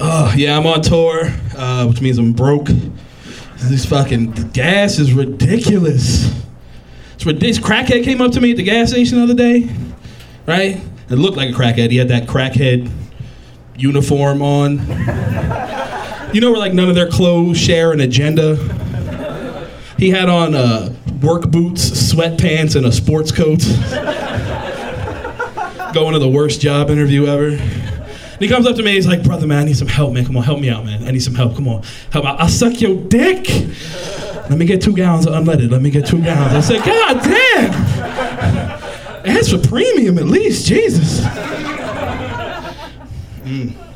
Yeah, I'm on tour, which means I'm broke. This fucking gas is ridiculous. This crackhead came up to me at the gas station the other day, right? It looked like a crackhead. He had that crackhead uniform on. You know where like none of their clothes share an agenda? He had on work boots, sweatpants, and a sports coat. Going to the worst job interview ever. And he comes up to me, he's like, brother, man, I need some help, man. Come on, help me out, man. I need some help. Come on, help out. I'll suck your dick. Let me get 2 gallons of unleaded. Let me get 2 gallons. I said, God damn. Ask for premium at least, Jesus.